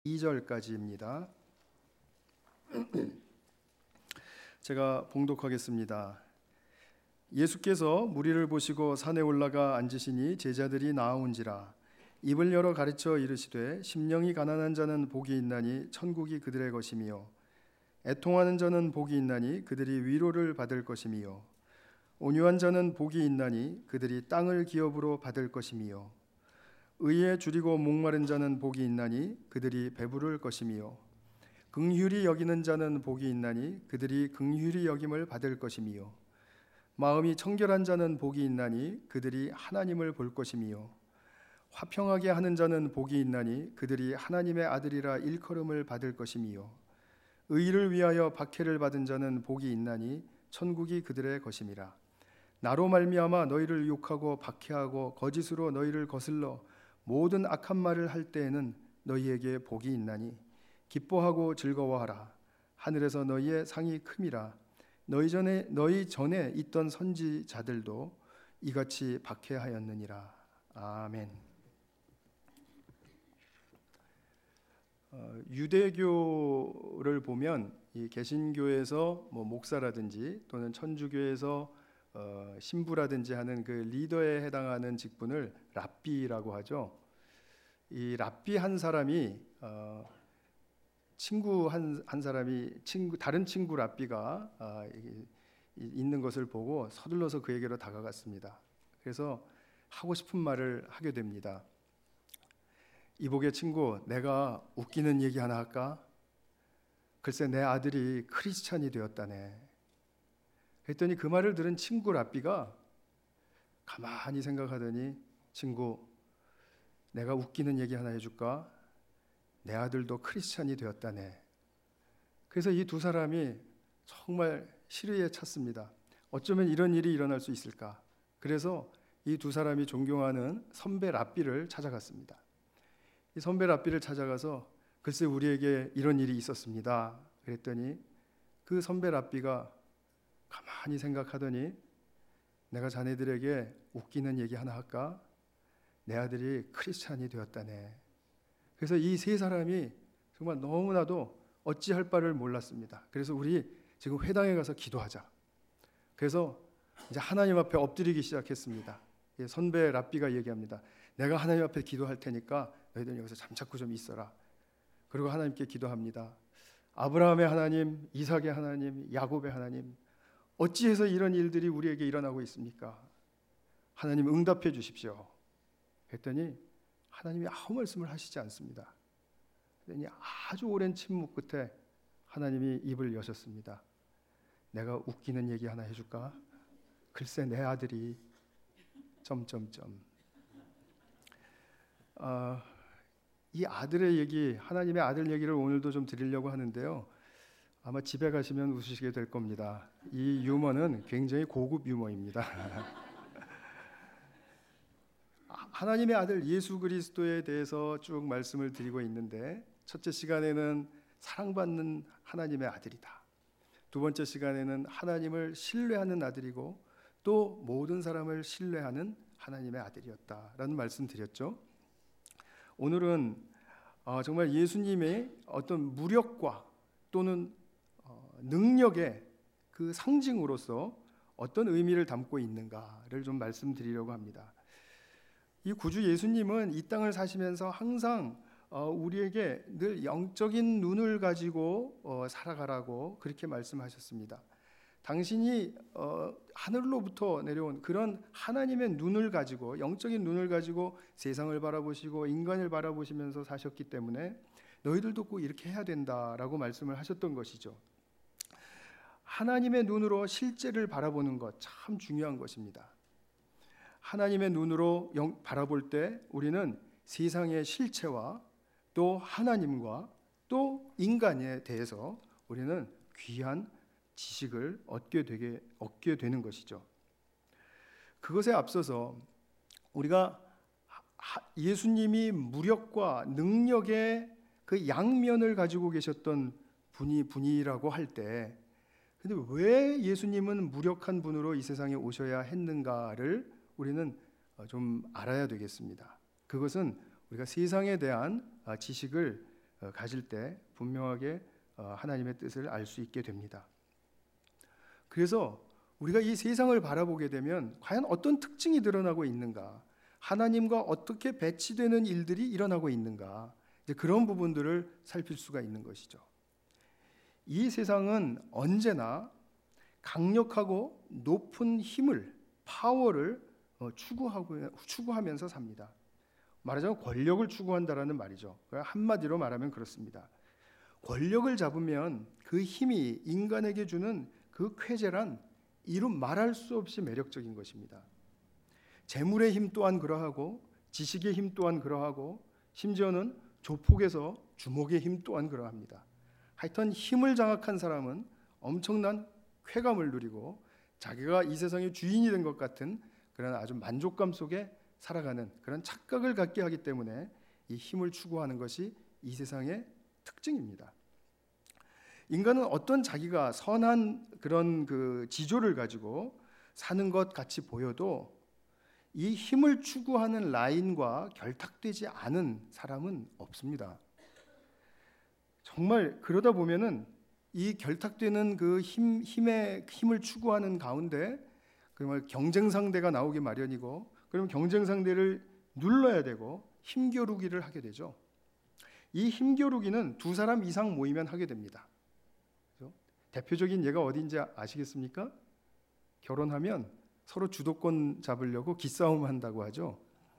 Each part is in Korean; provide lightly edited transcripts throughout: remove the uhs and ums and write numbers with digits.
2절까지입니다. 제가 봉독하겠습니다. 예수께서 무리를 보시고 산에 올라가 앉으시니 제자들이 나아온지라. 입을 열어 가르쳐 이르시되 심령이 가난한 자는 복이 있나니 천국이 그들의 것이며 애통하는 자는 복이 있나니 그들이 위로를 받을 것이며 온유한 자는 복이 있나니 그들이 땅을 기업으로 받을 것이며 의에 줄이고 목마른 자는 복이 있나니 그들이 배부를 것이며 긍휼히 여기는 자는 복이 있나니 그들이 긍휼히 여김을 받을 것이며 마음이 청결한 자는 복이 있나니 그들이 하나님을 볼 것이며 화평하게 하는 자는 복이 있나니 그들이 하나님의 아들이라 일컬음을 받을 것이며 의를 위하여 박해를 받은 자는 복이 있나니 천국이 그들의 것임이라. 나로 말미암아 너희를 욕하고 박해하고 거짓으로 너희를 거슬러 모든 악한 말을 할 때에는 너희에게 복이 있나니 기뻐하고 즐거워하라. 하늘에서 너희의 상이 큼이라. 너희 전에 있던 선지자들도 이같이 박해하였느니라. 아멘. 유대교를 보면 이 개신교에서 목사라든지 또는 천주교에서 신부라든지 하는 그 리더에 해당하는 직분을 랍비라고 하죠. 이 랍비 한 사람이 친구 한 사람이 다른 친구 랍비가 있는 것을 보고 서둘러서 그에게로 다가갔습니다. 그래서 하고 싶은 말을 하게 됩니다. 이복의 친구, 내가 웃기는 얘기 하나 할까? 글쎄 내 아들이 크리스찬이 되었다네. 그랬더니 그 말을 들은 친구 랍비가 가만히 생각하더니, 친구, 내가 웃기는 얘기 하나 해줄까? 내 아들도 크리스찬이 되었다네. 그래서 이 두 사람이 정말 시리에 찼습니다. 어쩌면 이런 일이 일어날 수 있을까? 그래서 이 두 사람이 존경하는 선배 랍비를 찾아갔습니다. 이 선배 랍비를 찾아가서 글쎄 우리에게 이런 일이 있었습니다. 그랬더니 그 선배 랍비가 가만히 생각하더니, 내가 자네들에게 웃기는 얘기 하나 할까? 내 아들이 크리스찬이 되었다네. 그래서 이 세 사람이 정말 너무나도 어찌할 바를 몰랐습니다. 그래서 우리 지금 회당에 가서 기도하자. 그래서 이제 하나님 앞에 엎드리기 시작했습니다. 선배 랍비가 얘기합니다. 내가 하나님 앞에 기도할 테니까 너희들 여기서 잠자코 좀 있어라. 그리고 하나님께 기도합니다. 아브라함의 하나님, 이삭의 하나님, 야곱의 하나님, 어찌해서 이런 일들이 우리에게 일어나고 있습니까? 하나님 응답해 주십시오. 했더니 하나님이 아무 말씀을 하시지 않습니다. 그랬더니 아주 오랜 침묵 끝에 하나님이 입을 여셨습니다. 내가 웃기는 얘기 하나 해줄까? 글쎄 내 아들이 이 아들의 얘기, 하나님의 아들 얘기를 오늘도 좀 드리려고 하는데요. 아마 집에 가시면 웃으시게 될 겁니다. 이 유머는 굉장히 고급 유머입니다. 하나님의 아들 예수 그리스도에 대해서 쭉 말씀을 드리고 있는데, 첫째 시간에는 사랑받는 하나님의 아들이다. 두 번째 시간에는 하나님을 신뢰하는 아들이고 또 모든 사람을 신뢰하는 하나님의 아들이었다라는 말씀 드렸죠. 오늘은 정말 예수님의 어떤 무력과 또는 능력의 그 상징으로서 어떤 의미를 담고 있는가를 좀 말씀드리려고 합니다. 이 구주 예수님은 이 땅을 사시면서 항상 우리에게 늘 영적인 눈을 가지고 살아가라고 그렇게 말씀하셨습니다. 당신이 하늘로부터 내려온 그런 하나님의 눈을 가지고, 영적인 눈을 가지고 세상을 바라보시고 인간을 바라보시면서 사셨기 때문에 너희들도 꼭 이렇게 해야 된다라고 말씀을 하셨던 것이죠. 하나님의 눈으로 실제를 바라보는 것 참 중요한 것입니다. 하나님의 눈으로 바라볼 때 우리는 세상의 실체와 또 하나님과 또 인간에 대해서 우리는 귀한 지식을 얻게 되는 것이죠. 그것에 앞서서 우리가 예수님이 무력과 능력의 그 양면을 가지고 계셨던 분이라고 할 때, 근데 왜 예수님은 무력한 분으로 이 세상에 오셔야 했는가를 우리는 좀 알아야 되겠습니다. 그것은 우리가 세상에 대한 지식을 가질 때 분명하게 하나님의 뜻을 알 수 있게 됩니다. 그래서 우리가 이 세상을 바라보게 되면 과연 어떤 특징이 드러나고 있는가, 하나님과 어떻게 배치되는 일들이 일어나고 있는가, 이제 그런 부분들을 살필 수가 있는 것이죠. 이 세상은 언제나 강력하고 높은 힘을, 파워를 추구하면서 삽니다. 말하자면 권력을 추구한다라는 말이죠. 한마디로 말하면 그렇습니다. 권력을 잡으면 그 힘이 인간에게 주는 그 쾌재란 이루 말할 수 없이 매력적인 것입니다. 재물의 힘 또한 그러하고, 지식의 힘 또한 그러하고, 심지어는 조폭에서 주먹의 힘 또한 그러합니다. 하여튼 힘을 장악한 사람은 엄청난 쾌감을 누리고 자기가 이 세상의 주인이 된 것 같은 그런 아주 만족감 속에 살아가는 그런 착각을 갖게 하기 때문에 이 힘을 추구하는 것이 이 세상의 특징입니다. 인간은 어떤 자기가 선한 그런 그 지조를 가지고 사는 것 같이 보여도 이 힘을 추구하는 라인과 결탁되지 않은 사람은 없습니다. 정말 그러다 보면은 이 결탁되는 그 힘을 추구하는 가운데 정말 경쟁 상대가 나오기 마련이고, 그럼 경쟁 상대를 눌러야 되고 힘겨루기를 하게 되죠. 이 힘겨루기는 두 사람 이상 모이면 하게 됩니다. 그렇죠? 대표적인 예가 어딘지 아시겠습니까? 결혼하면 서로 주도권 잡으려고 기싸움 한다고 하죠.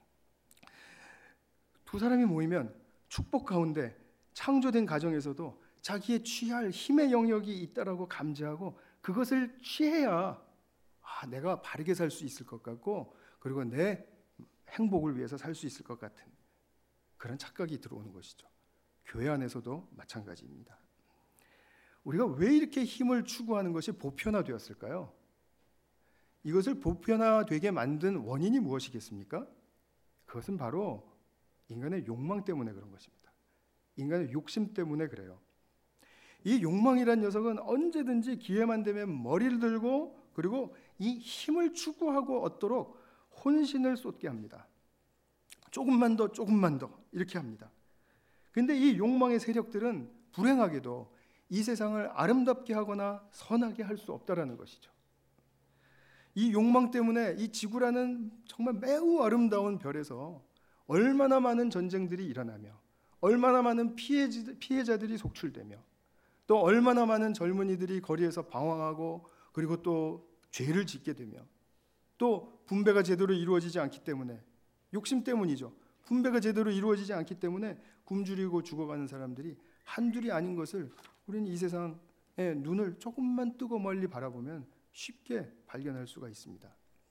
두 사람이 모이면 축복 가운데 창조된 가정에서도 자기의 취할 힘의 영역이 있다라고 감지하고 그것을 취해야 내가 바르게 살 수 있을 것 같고, 그리고 내 행복을 위해서 살 수 있을 것 같은 그런 착각이 들어오는 것이죠. 교회 안에서도 마찬가지입니다. 우리가 왜 이렇게 힘을 추구하는 것이 보편화되었을까요? 이것을 보편화되게 만든 원인이 무엇이겠습니까? 그것은 바로 인간의 욕망 때문에 그런 것입니다. 인간의 욕심 때문에 그래요. 이 욕망이란 녀석은 언제든지 기회만 되면 머리를 들고, 그리고 이 힘을 추구하고 얻도록 혼신을 쏟게 합니다. 조금만 더 이렇게 합니다. 근데 이 욕망의 세력들은 불행하게도 이 세상을 아름답게 하거나 선하게 할 수 없다라는 것이죠. 이 욕망 때문에 이 지구라는 정말 매우 아름다운 별에서 얼마나 많은 전쟁들이 일어나며, 얼마나 많은 피해자들이 속출되며, 또 얼마나 많은 젊은이들이 거리에서 방황하고, 그리고 또 죄를 짓게 되며, 또 분배가 제대로 이루어지지 않기 때문에, 욕심 때문이죠. 분배가 제대로 이루어지지 않기 때문에 굶주리고 죽어가는 사람들이 한둘이 아닌 것을 우리는 이 세상의 눈을 조금만 뜨고 멀리 바라보면 쉽게 발견할 수가 있습니다.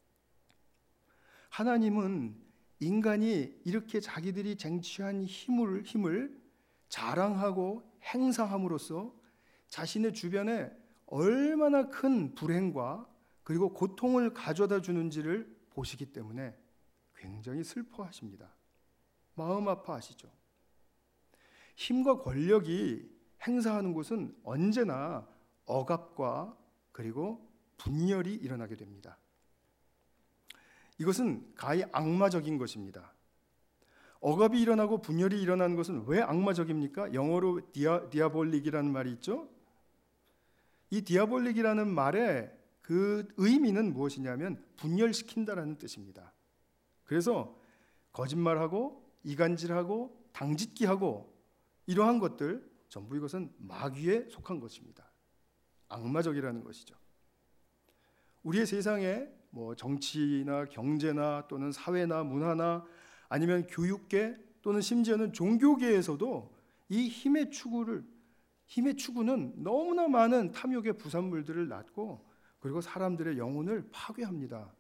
하나님은 인간이 이렇게 자기들이 쟁취한 힘을 자랑하고 행사함으로써 자신의 주변에 얼마나 큰 불행과 그리고 고통을 가져다 주는지를 보시기 때문에 굉장히 슬퍼하십니다. 마음 아파하시죠. 힘과 권력이 행사하는 곳은 언제나 억압과 그리고 분열이 일어나게 됩니다. 이것은 가히 악마적인 것입니다. 억압이 일어나고 분열이 일어나는 것은 왜 악마적입니까? 영어로 디아볼릭이라는 말이 있죠. 이 디아볼릭이라는 말의 그 의미는 무엇이냐면 분열시킨다라는 뜻입니다. 그래서 거짓말하고 이간질하고 당짓기하고 이러한 것들 전부 이것은 마귀에 속한 것입니다. 악마적이라는 것이죠. 우리의 세상에 정치나 경제나 또는 사회나 문화나 아니면 교육계 또는 심지어는 종교계에서도 이 힘의 추구는 너무나 많은 탐욕의 부산물들을 낳고, 그리고 사람들의 영혼을 파괴합니다.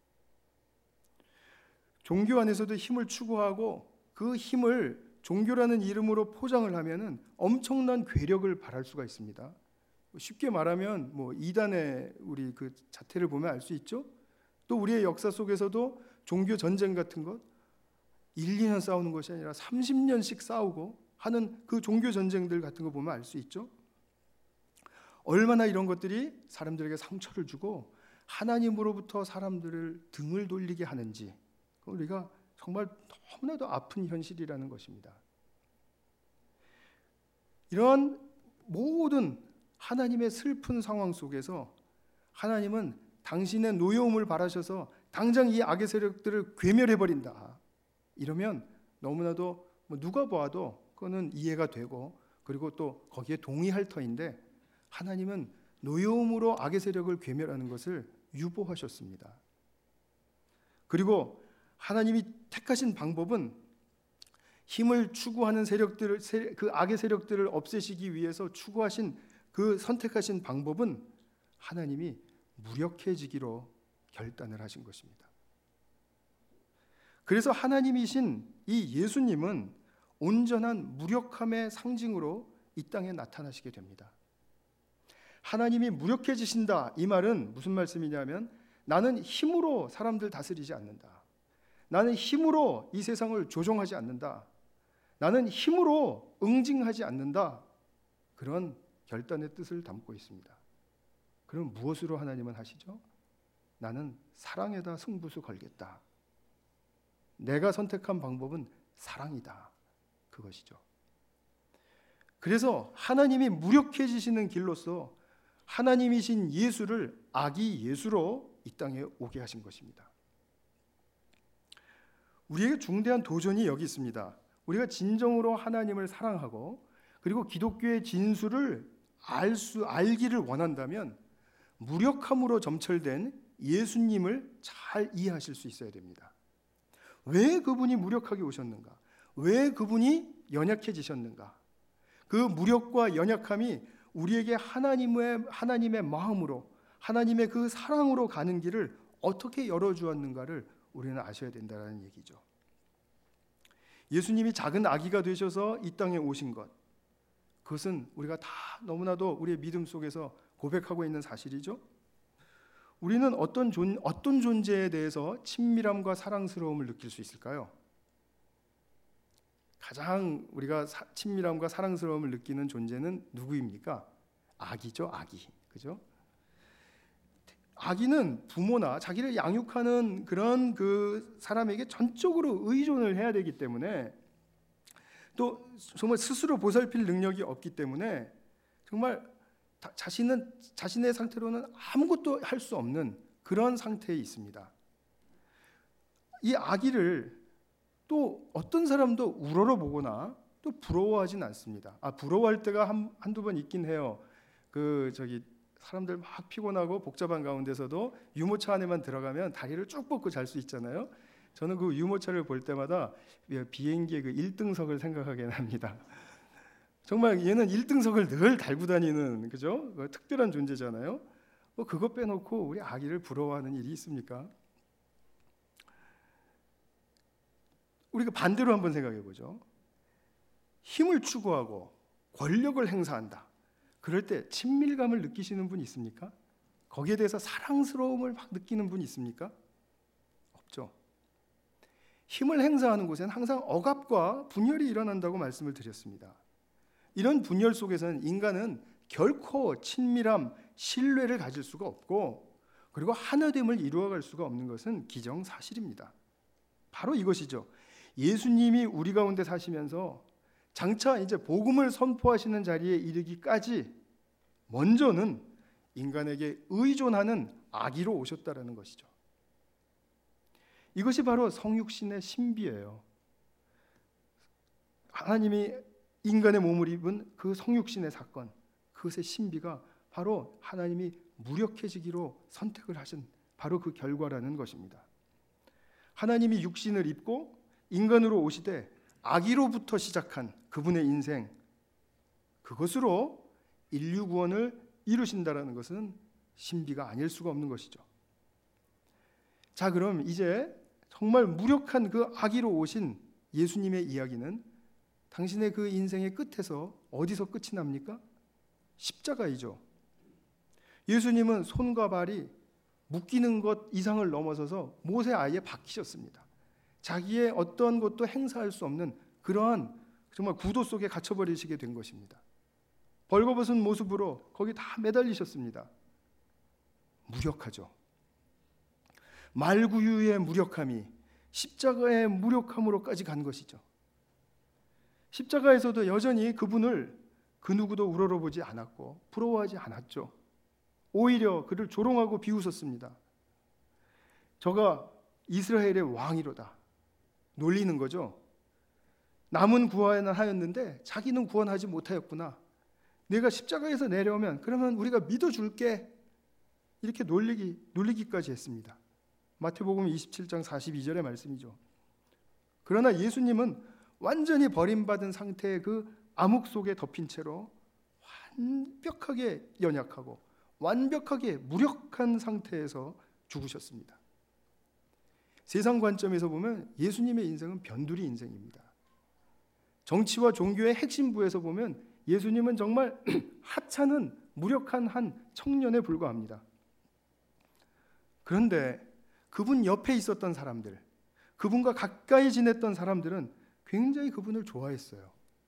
종교 안에서도 힘을 추구하고 그 힘을 종교라는 이름으로 포장을 하면은 엄청난 괴력을 발할 수가 있습니다. 쉽게 말하면 이단의 우리 그 자태를 보면 알 수 있죠. 또 우리의 역사 속에서도 종교 전쟁 같은 것 1, 2년 싸우는 것이 아니라 30년씩 싸우고 하는 그 종교 전쟁들 같은 거 보면 알 수 있죠. 얼마나 이런 것들이 사람들에게 상처를 주고 하나님으로부터 사람들을 등을 돌리게 하는지 우리가 정말 너무나도 아픈 현실이라는 것입니다. 이런 모든 하나님의 슬픈 상황 속에서 하나님은 당신의 노여움을 바라셔서 당장 이 악의 세력들을 괴멸해 버린다. 이러면 너무나도 누가 보아도 그거는 이해가 되고, 그리고 또 거기에 동의할 터인데, 하나님은 노여움으로 악의 세력을 괴멸하는 것을 유보하셨습니다. 그리고 하나님이 택하신 방법은 힘을 추구하는 세력들을, 그 악의 세력들을 없애시기 위해서 추구하신 그 선택하신 방법은 하나님이 무력해지기로 결단을 하신 것입니다. 그래서 하나님이신 이 예수님은 온전한 무력함의 상징으로 이 땅에 나타나시게 됩니다. 하나님이 무력해지신다, 이 말은 무슨 말씀이냐면, 나는 힘으로 사람들 다스리지 않는다. 나는 힘으로 이 세상을 조종하지 않는다. 나는 힘으로 응징하지 않는다. 그런 결단의 뜻을 담고 있습니다. 그럼 무엇으로 하나님은 하시죠? 나는 사랑에다 승부수 걸겠다. 내가 선택한 방법은 사랑이다. 그것이죠. 그래서 하나님이 무력해지시는 길로서 하나님이신 예수를 아기 예수로 이 땅에 오게 하신 것입니다. 우리에게 중대한 도전이 여기 있습니다. 우리가 진정으로 하나님을 사랑하고 그리고 기독교의 진수를 알기를 원한다면 무력함으로 점철된 예수님을 잘 이해하실 수 있어야 됩니다. 왜 그분이 무력하게 오셨는가? 왜 그분이 연약해지셨는가? 그 무력과 연약함이 우리에게 하나님의 마음으로, 하나님의 그 사랑으로 가는 길을 어떻게 열어주었는가를 우리는 아셔야 된다는 얘기죠. 예수님이 작은 아기가 되셔서 이 땅에 오신 것, 그것은 우리가 다 너무나도 우리의 믿음 속에서 고백하고 있는 사실이죠. 우리는 어떤 존재에 대해서 친밀함과 사랑스러움을 느낄 수 있을까요? 가장 우리가 친밀함과 사랑스러움을 느끼는 존재는 누구입니까? 아기죠, 아기. 그죠? 아기는 부모나 자기를 양육하는 그런 그 사람에게 전적으로 의존을 해야 되기 때문에, 또 정말 스스로 보살필 능력이 없기 때문에 정말 자신의 상태로는 아무것도 할 수 없는 그런 상태에 있습니다. 이 아기를 또 어떤 사람도 우러러 보거나 또 부러워하진 않습니다. 부러워할 때가 한두 번 있긴 해요. 사람들 막 피곤하고 복잡한 가운데서도 유모차 안에만 들어가면 다리를 쭉 뻗고 잘 수 있잖아요. 저는 그 유모차를 볼 때마다 비행기의 그 1등석을 생각하게 합니다. 정말 얘는 1등석을 늘 달고 다니는, 그죠? 특별한 존재잖아요. 그거 빼놓고 우리 아기를 부러워하는 일이 있습니까? 우리가 반대로 한번 생각해 보죠. 힘을 추구하고 권력을 행사한다. 그럴 때 친밀감을 느끼시는 분 있습니까? 거기에 대해서 사랑스러움을 막 느끼는 분 있습니까? 없죠. 힘을 행사하는 곳에는 항상 억압과 분열이 일어난다고 말씀을 드렸습니다. 이런 분열 속에서는 인간은 결코 친밀함, 신뢰를 가질 수가 없고, 그리고 하나됨을 이루어갈 수가 없는 것은 기정사실입니다. 바로 이것이죠. 예수님이 우리 가운데 사시면서 장차 이제 복음을 선포하시는 자리에 이르기까지 먼저는 인간에게 의존하는 아기로 오셨다라는 것이죠. 이것이 바로 성육신의 신비예요. 하나님이 인간의 몸을 입은 그 성육신의 사건, 그것의 신비가 바로 하나님이 무력해지기로 선택을 하신 바로 그 결과라는 것입니다. 하나님이 육신을 입고 인간으로 오시되 아기로부터 시작한 그분의 인생, 그것으로 인류 구원을 이루신다라는 것은 신비가 아닐 수가 없는 것이죠. 자, 그럼 이제 정말 무력한 그 아기로 오신 예수님의 이야기는 당신의 그 인생의 끝에서 어디서 끝이 납니까? 십자가이죠. 예수님은 손과 발이 묶이는 것 이상을 넘어서서 못에 아예 박히셨습니다. 자기의 어떤 것도 행사할 수 없는 그러한 정말 구도 속에 갇혀버리시게 된 것입니다. 벌거벗은 모습으로 거기 다 매달리셨습니다. 무력하죠. 말구유의 무력함이 십자가의 무력함으로까지 간 것이죠. 십자가에서도 여전히 그분을 그 누구도 우러러보지 않았고 부러워하지 않았죠. 오히려 그를 조롱하고 비웃었습니다. 저가 이스라엘의 왕이로다 놀리는 거죠. 남은 구원하였는데 자기는 구원하지 못하였구나. 내가 십자가에서 내려오면 그러면 우리가 믿어줄게. 이렇게 놀리기까지 했습니다. 마태복음 27장 42절의 말씀이죠. 그러나 예수님은 완전히 버림받은 상태의 그 암흑 속에 덮인 채로 완벽하게 연약하고 완벽하게 무력한 상태에서 죽으셨습니다. 세상 관점에서 보면 예수님의 인생은 변두리 인생입니다. 정치와 종교의 핵심부에서 보면 예수님은 정말 하찮은 무력한 한 청년에 불과합니다. 그런데 그분 옆에 있었던 사람들, 그분과 가까이 지냈던 사람들은 굉장히 그분을 좋아했어요.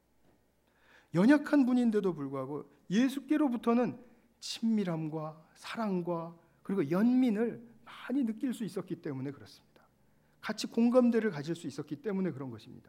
연약한 분인데도 불구하고 예수께로부터는 친밀함과 사랑과 그리고 연민을 많이 느낄 수 있었기 때문에 그렇습니다. 같이 공감대를 가질 수 있었기 때문에 그런 것입니다.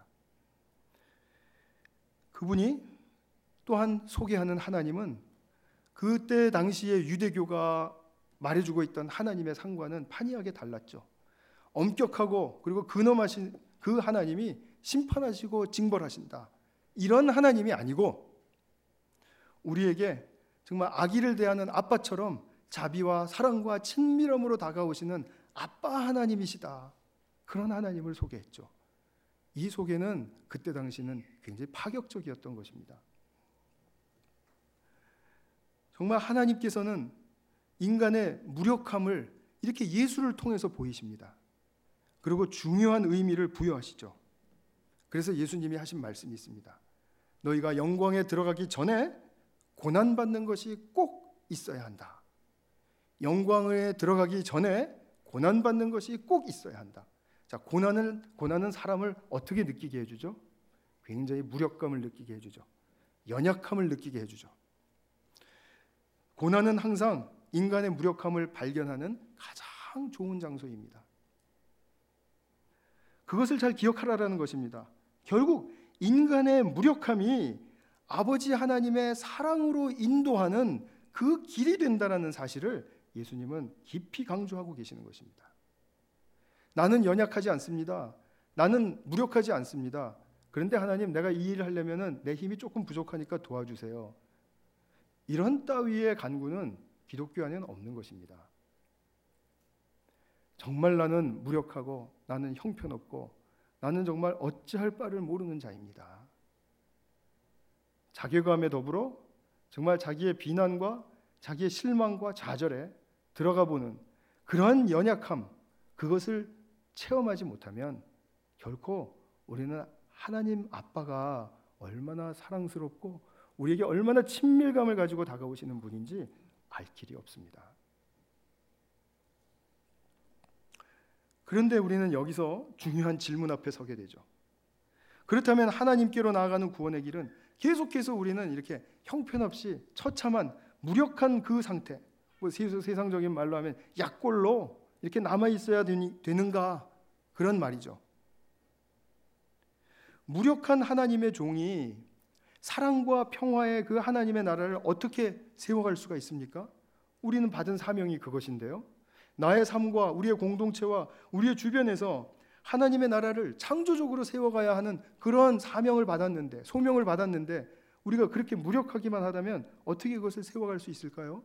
그분이 또한 소개하는 하나님은 그때 당시에 유대교가 말해주고 있던 하나님의 상과는 판이하게 달랐죠. 엄격하고 그리고 근엄하신 그 하나님이 심판하시고 징벌하신다. 이런 하나님이 아니고 우리에게 정말 아기를 대하는 아빠처럼 자비와 사랑과 친밀함으로 다가오시는 아빠 하나님이시다. 그런 하나님을 소개했죠. 이 소개는 그때 당시는 굉장히 파격적이었던 것입니다. 정말 하나님께서는 인간의 무력함을 이렇게 예수를 통해서 보이십니다. 그리고 중요한 의미를 부여하시죠. 그래서 예수님이 하신 말씀이 있습니다. 너희가 영광에 들어가기 전에 고난받는 것이 꼭 있어야 한다. 영광에 들어가기 전에 고난받는 것이 꼭 있어야 한다. 자, 고난은 사람을 어떻게 느끼게 해주죠? 굉장히 무력감을 느끼게 해주죠. 연약함을 느끼게 해주죠. 고난은 항상 인간의 무력함을 발견하는 가장 좋은 장소입니다. 그것을 잘 기억하라는 것입니다. 결국 인간의 무력함이 아버지 하나님의 사랑으로 인도하는 그 길이 된다는 사실을 예수님은 깊이 강조하고 계시는 것입니다. 나는 연약하지 않습니다. 나는 무력하지 않습니다. 그런데 하나님, 내가 이 일을 하려면 내 힘이 조금 부족하니까 도와주세요. 이런 따위의 간구는 기독교 안에는 없는 것입니다. 정말 나는 무력하고 나는 형편없고 나는 정말 어찌할 바를 모르는 자입니다. 자괴감에 더불어 정말 자기의 비난과 자기의 실망과 좌절에 들어가 보는 그러한 연약함, 그것을 체험하지 못하면 결코 우리는 하나님 아빠가 얼마나 사랑스럽고 우리에게 얼마나 친밀감을 가지고 다가오시는 분인지 알 길이 없습니다. 그런데 우리는 여기서 중요한 질문 앞에 서게 되죠. 그렇다면 하나님께로 나아가는 구원의 길은 계속해서 우리는 이렇게 형편없이 처참한 무력한 그 상태, 세상적인 말로 하면 약골로 이렇게 남아 있어야 되는가, 그런 말이죠. 무력한 하나님의 종이 사랑과 평화의 그 하나님의 나라를 어떻게 세워갈 수가 있습니까? 우리는 받은 사명이 그것인데요. 나의 삶과 우리의 공동체와 우리의 주변에서 하나님의 나라를 창조적으로 세워가야 하는 그런 사명을 받았는데, 소명을 받았는데 우리가 그렇게 무력하기만 하다면 어떻게 그것을 세워갈 수 있을까요?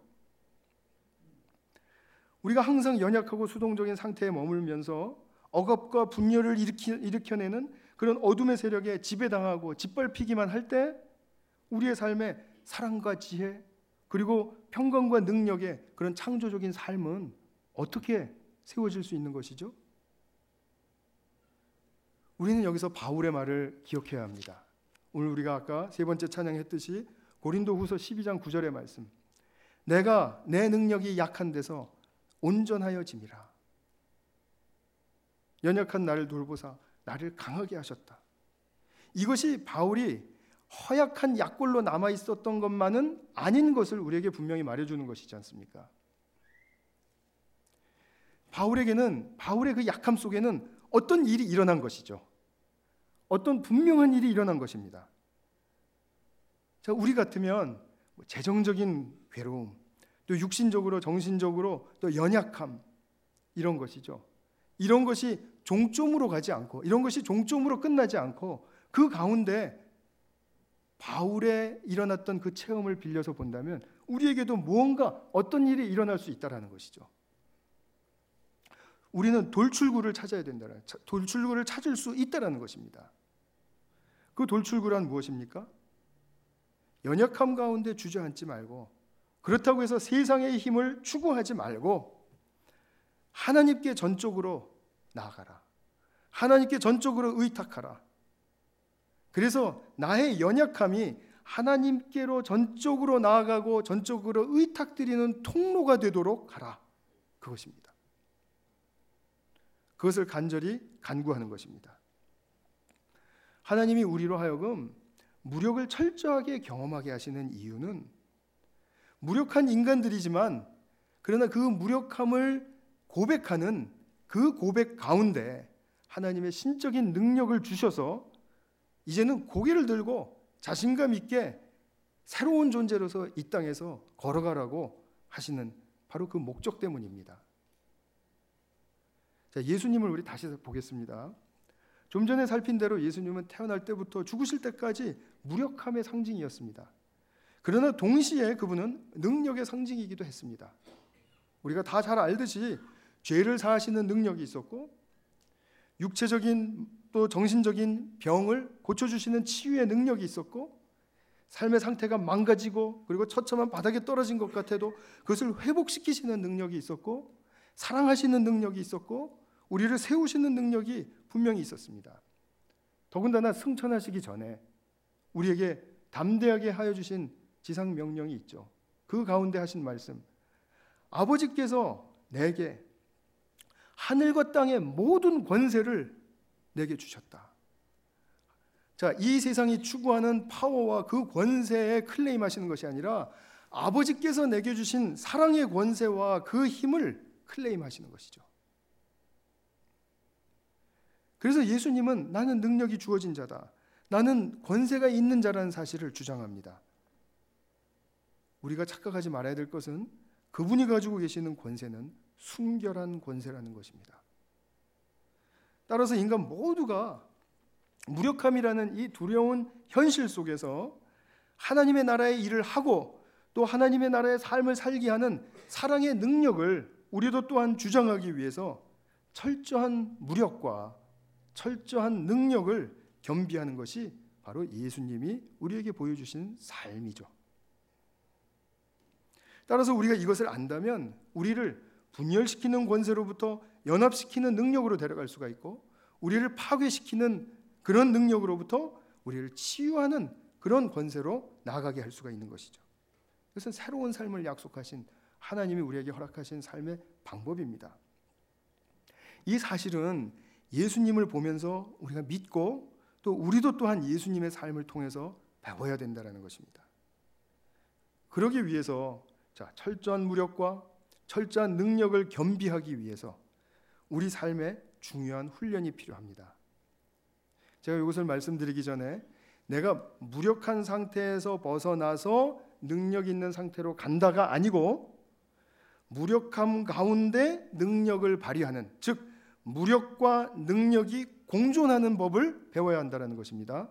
우리가 항상 연약하고 수동적인 상태에 머물면서 억압과 분열을 일으켜내는 그런 어둠의 세력에 지배당하고 짓밟히기만 할 때 우리의 삶에 사랑과 지혜 그리고 평강과 능력의 그런 창조적인 삶은 어떻게 세워질 수 있는 것이죠? 우리는 여기서 바울의 말을 기억해야 합니다. 오늘 우리가 아까 세 번째 찬양했듯이 고린도후서 12장 9절의 말씀, 내가 내 능력이 약한 데서 온전하여 짐이라. 연약한 나를 돌보사 나를 강하게 하셨다. 이것이 바울이 허약한 약골로 남아 있었던 것만은 아닌 것을 우리에게 분명히 말해주는 것이지 않습니까? 바울에게는, 바울의 그 약함 속에는 어떤 일이 일어난 것이죠. 어떤 분명한 일이 일어난 것입니다. 자, 우리 같으면 재정적인 괴로움, 또 육신적으로 정신적으로 또 연약함, 이런 것이죠. 이런 것이 종점으로 가지 않고, 이런 것이 종점으로 끝나지 않고, 그 가운데 바울의 일어났던 그 체험을 빌려서 본다면 우리에게도 무언가 어떤 일이 일어날 수 있다라는 것이죠. 우리는 돌출구를 찾아야 된다는, 돌출구를 찾을 수 있다라는 것입니다. 그 돌출구란 무엇입니까? 연약함 가운데 주저앉지 말고, 그렇다고 해서 세상의 힘을 추구하지 말고 하나님께 전적으로 나아가라. 하나님께 전적으로 의탁하라. 그래서 나의 연약함이 하나님께로 전적으로 나아가고 전적으로 의탁드리는 통로가 되도록 하라. 그것입니다. 그것을 간절히 간구하는 것입니다. 하나님이 우리로 하여금 무력을 철저하게 경험하게 하시는 이유는, 무력한 인간들이지만 그러나 그 무력함을 고백하는 그 고백 가운데 하나님의 신적인 능력을 주셔서 이제는 고개를 들고 자신감 있게 새로운 존재로서 이 땅에서 걸어가라고 하시는 바로 그 목적 때문입니다. 자, 예수님을 우리 다시 보겠습니다. 좀 전에 살핀 대로 예수님은 태어날 때부터 죽으실 때까지 무력함의 상징이었습니다. 그러나 동시에 그분은 능력의 상징이기도 했습니다. 우리가 다 잘 알듯이 죄를 사하시는 능력이 있었고, 육체적인 또 정신적인 병을 고쳐주시는 치유의 능력이 있었고, 삶의 상태가 망가지고 그리고 처참한 바닥에 떨어진 것 같아도 그것을 회복시키시는 능력이 있었고, 사랑하시는 능력이 있었고, 우리를 세우시는 능력이 분명히 있었습니다. 더군다나 승천하시기 전에 우리에게 담대하게 하여 주신 지상 명령이 있죠. 그 가운데 하신 말씀, 아버지께서 내게 하늘과 땅의 모든 권세를 내게 주셨다. 자, 이 세상이 추구하는 파워와 그 권세에 클레임하시는 것이 아니라 아버지께서 내게 주신 사랑의 권세와 그 힘을 클레임하시는 것이죠. 그래서 예수님은 나는 능력이 주어진 자다, 나는 권세가 있는 자라는 사실을 주장합니다. 우리가 착각하지 말아야 될 것은 그분이 가지고 계시는 권세는 순결한 권세라는 것입니다. 따라서 인간 모두가 무력함이라는 이 두려운 현실 속에서 하나님의 나라의 일을 하고 또 하나님의 나라의 삶을 살게 하는 사랑의 능력을 우리도 또한 주장하기 위해서 철저한 무력과 철저한 능력을 겸비하는 것이 바로 예수님이 우리에게 보여주신 삶이죠. 따라서 우리가 이것을 안다면 우리를 분열시키는 권세로부터 연합시키는 능력으로 데려갈 수가 있고, 우리를 파괴시키는 그런 능력으로부터 우리를 치유하는 그런 권세로 나아가게 할 수가 있는 것이죠. 그것은 새로운 삶을 약속하신 하나님이 우리에게 허락하신 삶의 방법입니다. 이 사실은 예수님을 보면서 우리가 믿고 또 우리도 또한 예수님의 삶을 통해서 배워야 된다는 것입니다. 그러기 위해서 철저한 무력과 철저한 능력을 겸비하기 위해서 우리 삶에 중요한 훈련이 필요합니다. 제가 이것을 말씀드리기 전에 내가 무력한 상태에서 벗어나서 능력 있는 상태로 간다가 아니고, 무력함 가운데 능력을 발휘하는, 즉 무력과 능력이 공존하는 법을 배워야 한다는 것입니다.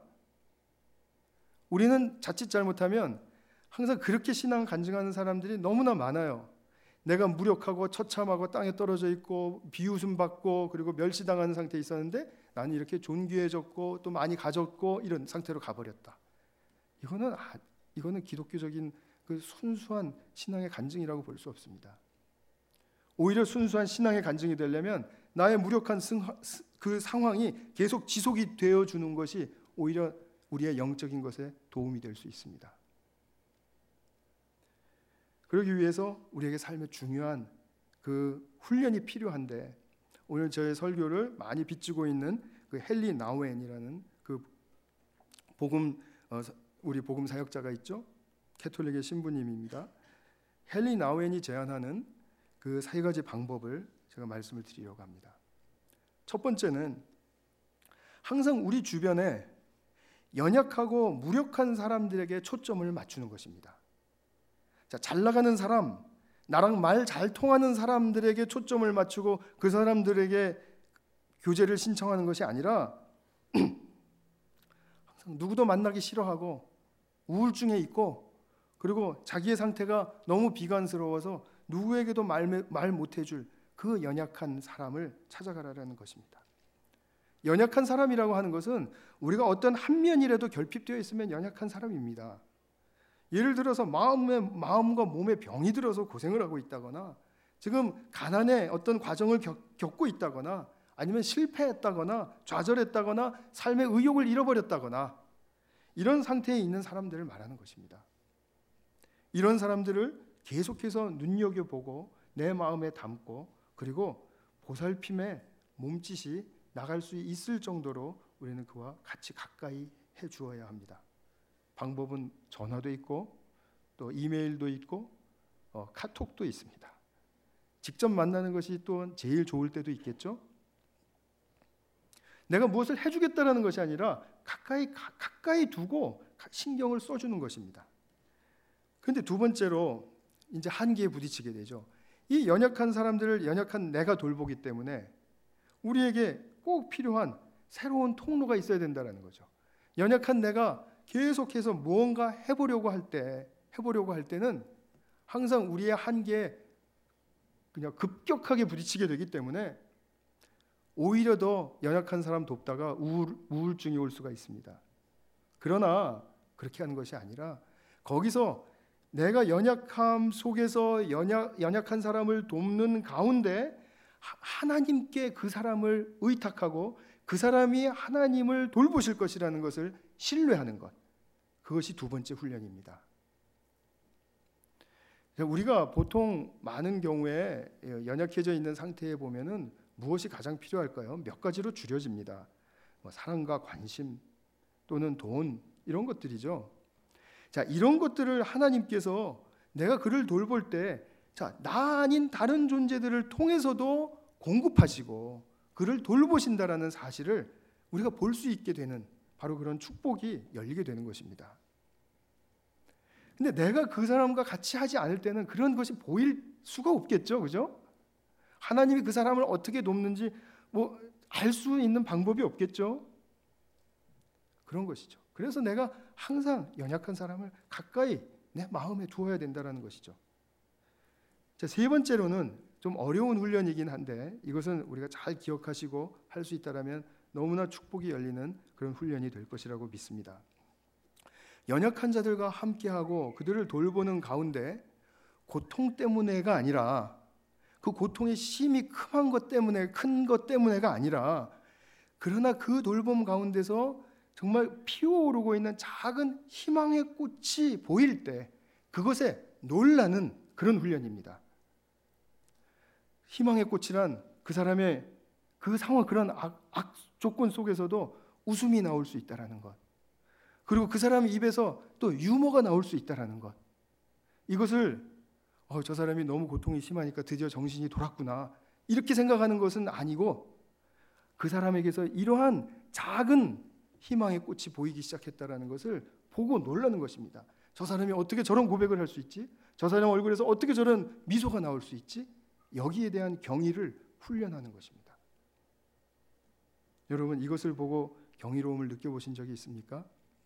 우리는 자칫 잘못하면 항상 그렇게 신앙 간증하는 사람들이 너무나 많아요. 내가 무력하고 처참하고 땅에 떨어져 있고 비웃음 받고 그리고 멸시당하는 상태에 있었는데 나는 이렇게 존귀해졌고 또 많이 가졌고 이런 상태로 가버렸다. 이거는 기독교적인 그 순수한 신앙의 간증이라고 볼 수 없습니다. 오히려 순수한 신앙의 간증이 되려면 나의 무력한 그 상황이 계속 지속이 되어주는 것이 오히려 우리의 영적인 것에 도움이 될 수 있습니다. 그러기 위해서 우리에게 삶에 중요한 그 훈련이 필요한데, 오늘 저의 설교를 많이 빚지고 있는 그 헨리 나우엔이라는 그 우리 복음 사역자가 있죠. 캐톨릭의 신부님입니다. 헨리 나우엔이 제안하는 그 세 가지 방법을 제가 말씀을 드리려고 합니다. 첫 번째는 항상 우리 주변에 연약하고 무력한 사람들에게 초점을 맞추는 것입니다. 자, 잘 나가는 사람, 나랑 말 잘 통하는 사람들에게 초점을 맞추고 그 사람들에게 교제를 신청하는 것이 아니라 항상 누구도 만나기 싫어하고 우울증에 있고 그리고 자기의 상태가 너무 비관스러워서 누구에게도 말 못해줄 그 연약한 사람을 찾아가라는 것입니다. 연약한 사람이라고 하는 것은 우리가 어떤 한 면이라도 결핍되어 있으면 연약한 사람입니다. 예를 들어서 마음과 몸에 병이 들어서 고생을 하고 있다거나 지금 가난의 어떤 과정을 겪고 있다거나 아니면 실패했다거나 좌절했다거나 삶의 의욕을 잃어버렸다거나 이런 상태에 있는 사람들을 말하는 것입니다. 이런 사람들을 계속해서 눈여겨보고 내 마음에 담고 그리고 보살핌의 몸짓이 나갈 수 있을 정도로 우리는 그와 같이 가까이 해 주어야 합니다. 방법은 전화도 있고 또 이메일도 있고 카톡도 있습니다. 직접 만나는 것이 또 제일 좋을 때도 있겠죠. 내가 무엇을 해주겠다라는 것이 아니라 가까이 두고 신경을 써주는 것입니다. 그런데 두 번째로 이제 한계에 부딪히게 되죠. 이 연약한 사람들을 연약한 내가 돌보기 때문에 우리에게 꼭 필요한 새로운 통로가 있어야 된다는 거죠. 연약한 내가 계속해서 무언가 해보려고 할 때는 항상 우리의 한계에 그냥 급격하게 부딪히게 되기 때문에 오히려 더 연약한 사람 돕다가 우울증이 올 수가 있습니다. 그러나 그렇게 하는 것이 아니라 거기서 내가 연약함 속에서 연약한 사람을 돕는 가운데 하나님께 그 사람을 의탁하고 그 사람이 하나님을 돌보실 것이라는 것을 신뢰하는 것, 그것이 두 번째 훈련입니다. 우리가 보통 많은 경우에 연약해져 있는 상태에 보면은 무엇이 가장 필요할까요? 몇 가지로 줄여집니다. 사랑과 관심 또는 돈 이런 것들이죠. 자, 이런 것들을 하나님께서 내가 그를 돌볼 때 나 아닌 다른 존재들을 통해서도 공급하시고 그를 돌보신다라는 사실을 우리가 볼 수 있게 되는 바로 그런 축복이 열리게 되는 것입니다. 근데 내가 그 사람과 같이 하지 않을 때는 그런 것이 보일 수가 없겠죠. 그죠? 하나님이 그 사람을 어떻게 돕는지 알 수 있는 방법이 없겠죠. 그런 것이죠. 그래서 내가 항상 연약한 사람을 가까이 내 마음에 두어야 된다는 것이죠. 자, 세 번째로는 좀 어려운 훈련이긴 한데 이것은 우리가 잘 기억하시고 할 수 있다라면 너무나 축복이 열리는 그런 훈련이 될 것이라고 믿습니다. 연약한 자들과 함께하고 그들을 돌보는 가운데 고통 때문에가 아니라 그 고통의 심이 큰 것 때문에가 아니라 그러나 그 돌봄 가운데서 정말 피어오르고 있는 작은 희망의 꽃이 보일 때 그것에 놀라는 그런 훈련입니다. 희망의 꽃이란 그 사람의 그 상황, 그런 악 조건 속에서도 웃음이 나올 수 있다라는 것, 그리고 그 사람의 입에서 또 유머가 나올 수 있다라는 것, 이것을 저 사람이 너무 고통이 심하니까 드디어 정신이 돌았구나 이렇게 생각하는 것은 아니고 그 사람에게서 이러한 작은 희망의 꽃이 보이기 시작했다라는 것을 보고 놀라는 것입니다. 저 사람이 어떻게 저런 고백을 할 수 있지? 저 사람 얼굴에서 어떻게 저런 미소가 나올 수 있지? 여기에 대한 경의를 훈련하는 것입니다. 여러분, 이것을 보고 경이로움을 느껴보신 적이 있습니까?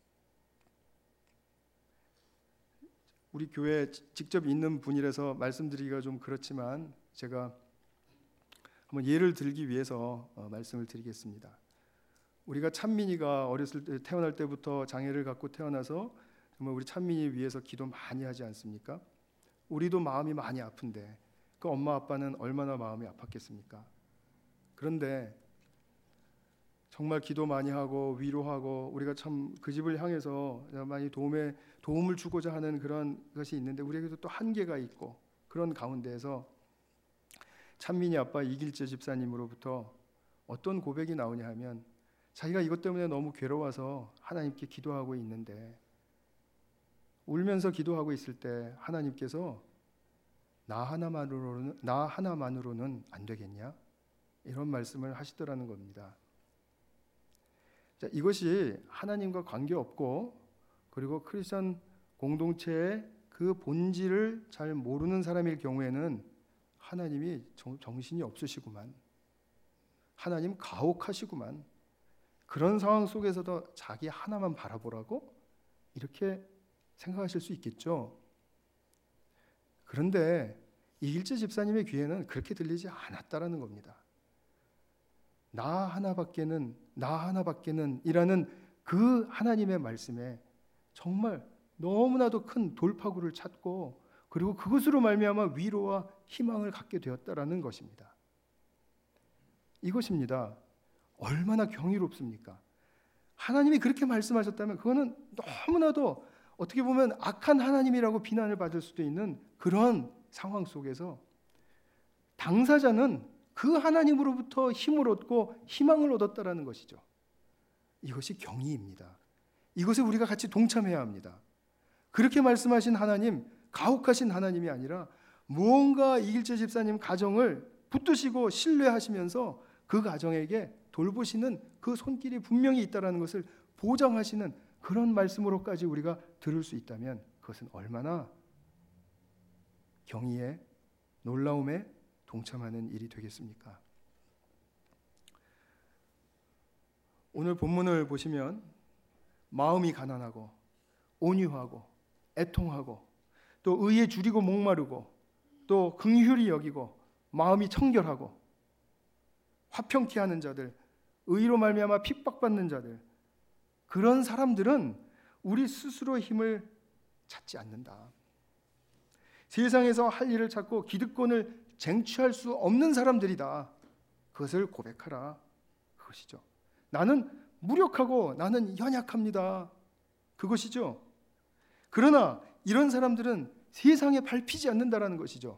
우리 교회에 직접 있는 분이라서 말씀드리기가 좀 그렇지만 제가 한번 예를 들기 위해서 말씀을 드리겠습니다. 우리가 찬민이가 어렸을 때 태어날 때부터 장애를 갖고 태어나서 정말 우리 찬민이 위해서 기도 많이 하지 않습니까? 우리도 마음이 많이 아픈데 그 엄마 아빠는 얼마나 마음이 아팠겠습니까? 그런데 정말 기도 많이 하고 위로하고 우리가 참 그 집을 향해서 많이 도움을 주고자 하는 그런 것이 있는데 우리에게도 또 한계가 있고 그런 가운데에서 찬민이 아빠 이길재 집사님으로부터 어떤 고백이 나오냐 하면 자기가 이것 때문에 너무 괴로워서 하나님께 기도하고 있는데 울면서 기도하고 있을 때 하나님께서 나 하나만으로는 안 되겠냐? 이런 말씀을 하시더라는 겁니다. 자, 이것이 하나님과 관계없고 그리고 크리스천 공동체의 그 본질을 잘 모르는 사람일 경우에는 하나님이 정신이 없으시구만, 하나님 가혹하시구만, 그런 상황 속에서도 자기 하나만 바라보라고 이렇게 생각하실 수 있겠죠. 그런데 이길재 집사님의 귀에는 그렇게 들리지 않았다라는 겁니다. 나 하나밖에는 이라는 그 하나님의 말씀에 정말 너무나도 큰 돌파구를 찾고 그리고 그것으로 말미암아 위로와 희망을 갖게 되었다라는 것입니다. 이것입니다. 얼마나 경이롭습니까? 하나님이 그렇게 말씀하셨다면 그거는 너무나도 어떻게 보면 악한 하나님이라고 비난을 받을 수도 있는 그런 상황 속에서 당사자는 그 하나님으로부터 힘을 얻고 희망을 얻었다라는 것이죠. 이것이 경이입니다. 이것에 우리가 같이 동참해야 합니다. 그렇게 말씀하신 하나님, 가혹하신 하나님이 아니라 무언가 이길재 집사님 가정을 붙드시고 신뢰하시면서 그 가정에게 돌보시는 그 손길이 분명히 있다는 것을 보장하시는 그런 말씀으로까지 우리가 들을 수 있다면 그것은 얼마나 경이에, 놀라움에 동참하는 일이 되겠습니까? 오늘 본문을 보시면 마음이 가난하고 온유하고 애통하고 또 의에 줄이고 목마르고 또 긍휼히 여기고 마음이 청결하고 화평케 하는 자들, 의로 말미암아 핍박받는 자들, 그런 사람들은 우리 스스로 힘을 찾지 않는다. 세상에서 할 일을 찾고 기득권을 쟁취할 수 없는 사람들이다. 그것을 고백하라. 그것이죠. 나는 무력하고 나는 연약합니다. 그것이죠. 그러나 이런 사람들은 세상에 밟히지 않는다라는 것이죠.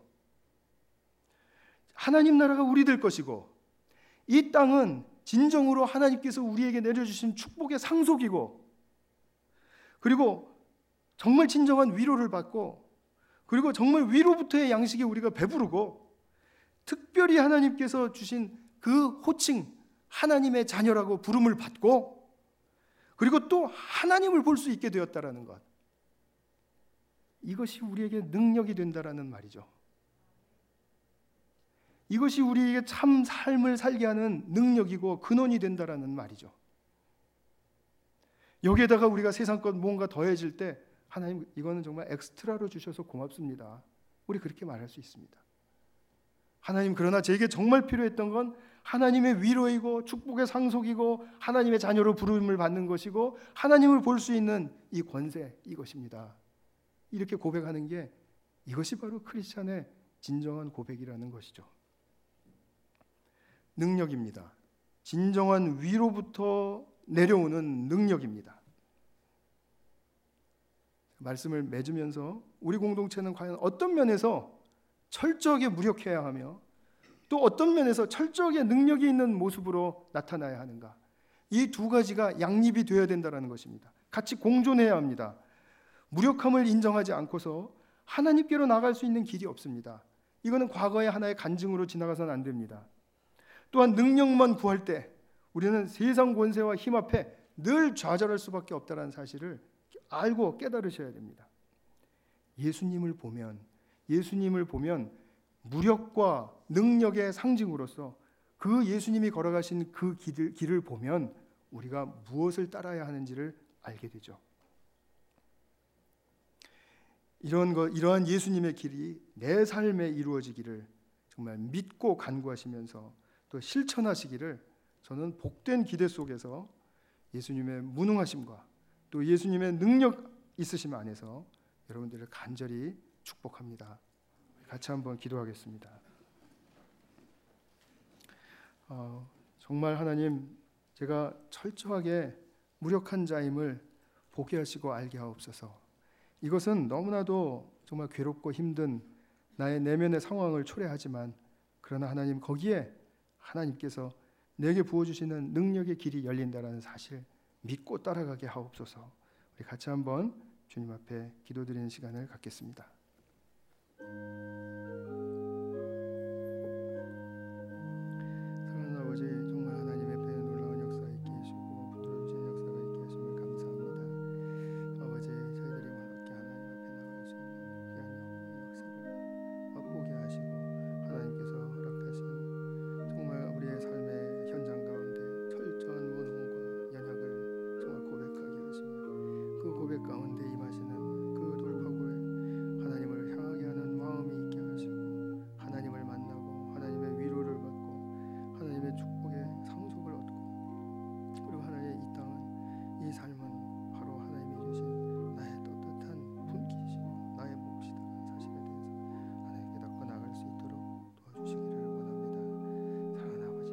하나님 나라가 우리들 것이고 이 땅은 진정으로 하나님께서 우리에게 내려주신 축복의 상속이고 그리고 정말 진정한 위로를 받고 그리고 정말 위로부터의 양식에 우리가 배부르고 특별히 하나님께서 주신 그 호칭 하나님의 자녀라고 부름을 받고 그리고 또 하나님을 볼 수 있게 되었다라는 것, 이것이 우리에게 능력이 된다라는 말이죠. 이것이 우리에게 참 삶을 살게 하는 능력이고 근원이 된다라는 말이죠. 여기에다가 우리가 세상 것 뭔가 더해질 때 하나님 이거는 정말 엑스트라로 주셔서 고맙습니다. 우리 그렇게 말할 수 있습니다. 하나님 그러나 제게 정말 필요했던 건 하나님의 위로이고 축복의 상속이고 하나님의 자녀로 부름을 받는 것이고 하나님을 볼 수 있는 이 권세, 이것입니다. 이렇게 고백하는 게 이것이 바로 크리스찬의 진정한 고백이라는 것이죠. 능력입니다. 진정한 위로부터 내려오는 능력입니다. 말씀을 맺으면서 우리 공동체는 과연 어떤 면에서 철저하게 무력해야 하며 또 어떤 면에서 철저하게 능력이 있는 모습으로 나타나야 하는가, 이 두 가지가 양립이 되어야 된다는 것입니다. 같이 공존해야 합니다. 무력함을 인정하지 않고서 하나님께로 나갈 수 있는 길이 없습니다. 이거는 과거의 하나의 간증으로 지나가서는 안 됩니다. 또한 능력만 구할 때 우리는 세상 권세와 힘 앞에 늘 좌절할 수밖에 없다는 사실을 알고 깨달으셔야 됩니다. 예수님을 보면 무력과 능력의 상징으로서 그 예수님이 걸어가신 그 길을 보면 우리가 무엇을 따라야 하는지를 알게 되죠. 이러한 예수님의 길이 내 삶에 이루어지기를 정말 믿고 간구하시면서 또 실천하시기를 저는 복된 기대 속에서 예수님의 무능하심과 또 예수님의 능력 있으심 안에서 여러분들을 간절히 축복합니다. 같이 한번 기도하겠습니다. 정말 하나님, 제가 철저하게 무력한 자임을 보게 하시고 알게 하옵소서. 이것은 너무나도 정말 괴롭고 힘든 나의 내면의 상황을 초래하지만 그러나 하나님, 거기에 하나님께서 내게 부어주시는 능력의 길이 열린다는 사실 믿고 따라가게 하옵소서. 우리 같이 한번 주님 앞에 기도드리는 시간을 갖겠습니다. 사랑하는 아버지, 정말 하나님 앞에 놀라운 역사 있게 해주시고 붙들어주신 고백 가운데 임하시는 그 돌파구에 하나님을 향하게 하는 마음이 있게 하시고 하나님을 만나고 하나님의 위로를 받고 하나님의 축복의 상속을 얻고 그리고 하나님의 이 땅은 이 삶은 바로 하나님이 주신 나의 떳떳한 분깃이시고 나의 몫이다라는 사실에 대해서 하나님 깨닫고 나갈 수 있도록 도와주시기를 원합니다. 사랑하는 아버지,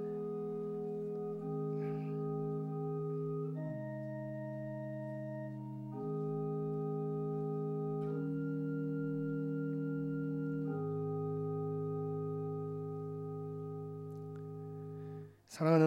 사랑하는